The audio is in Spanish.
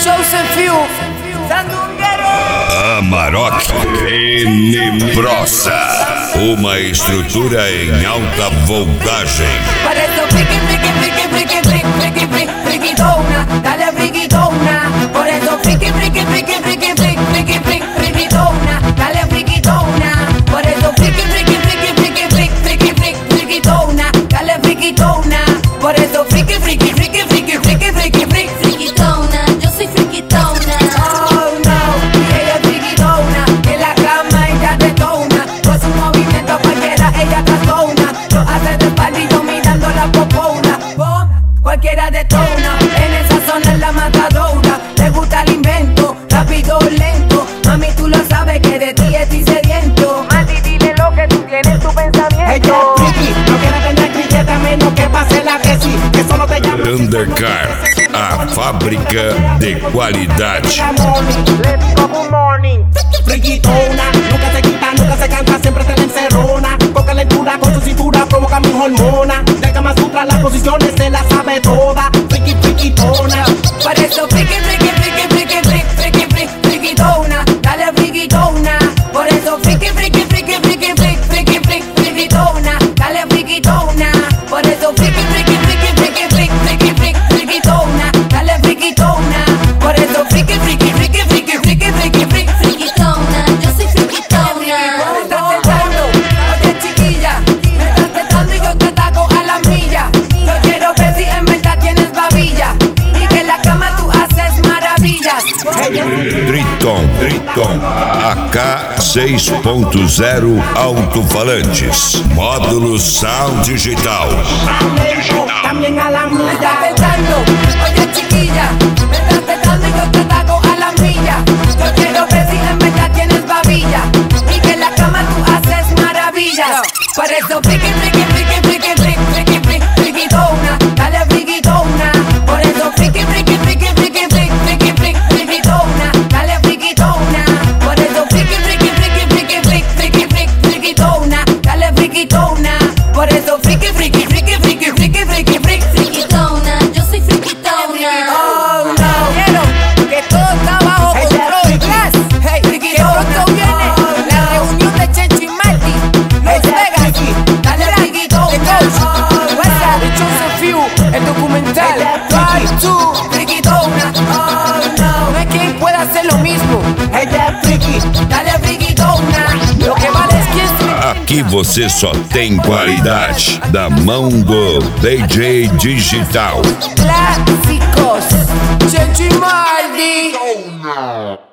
Joseph Few, Sandungueiro. Amarok Tenebrosa, uma estrutura em alta voltagem. Parece friki, friki, friki, friki, friki, friki, friki, friquitona, dale friquitona. Por eso friki, friki, friki, friki, friki, friki, friki, friquitona, dale friquitona. Por eso friki, friki, friki, friki, friki, friki, friki, friquitona, dale friquitona. Por eso friki, friki, friki, friki, friki, friki, friki, Friquitona, yo soy friquitona. Oh no, y ella es friquitona, en la cama ella detona, con su movimiento cualquiera ella trastorna, lo hace de espaldito mirando la popona, cualquiera detona, en esa zona es la matadora, le gusta el invento, rápido o lento, mami tú lo sabes que de ti estoy sediento, mami dile lo que tú tienes en tu pensamiento. Ella es friki, no quiere tener grillete a menos que pase la tesis, que solo te llama. Undercar, a fábrica de qualidade. Let's go, good morning. Friquitona, nunca se quita, nunca se cansa, siempre te la encerrona. Con calentura, con su cintura, provoca mis hormonas. De Kama Sutra, las posiciones se las sabe toda. Friki, friquitona. Por eso friki, friki, friki, friki, friki, friki, friki, friquitona, dale friquitona. Por eso friki, friki, friki, friki, friki, friki, friki, friquitona, dale friquitona. Por eso friki, friki, friki, friki, friki, friki, friki, friquitona, dale friquitona. Por eso friki, friki, friki, friki, friki, friki, friki, Friquitona, yo soy friquitona. me estás tentando, oye chiquilla, me estás tentando y yo te ataco a la milla. Yo quiero ver si en verdad tienes babilla y que en la cama tú haces maravillas. Triton AK 6.0 alto-falantes, módulo Sound Digital. También a la Me estás milla. tentando, oye chiquilla, me estás tentando y yo te ataco a la milla. Yo quiero ver si en verdad tienes babilla y que en la cama tú haces maravillas. Por eso friki, friki, friki, friki, friki, friki, friki, friquitona, dale friquitona. Por eso friki, friki, friki, friki, friki, friki, friki, friquitona, dale friquitona. Por eso friki, friki, friki, friki, friki, friki, friki, friquitona, dale friquitona. Por eso friki, friki, friki, friki, friki, friki, friki. Friquitona, yo soy friquitona. Oh no, quiero que todo está bajo control. Class, hey, que pronto viene la reunión de Chencho y Marty. Las Vegas, dale friquitona. WhatsApp de Joseph Few, el documental. Drive to friquitona. Oh no, no hay quien pueda hacer lo mismo. Ella es friki. Dale friquitona. Lo que vale es que es Aqui você só tem qualidade da mão do DJ Digital. clásicos. Chencho y Marty.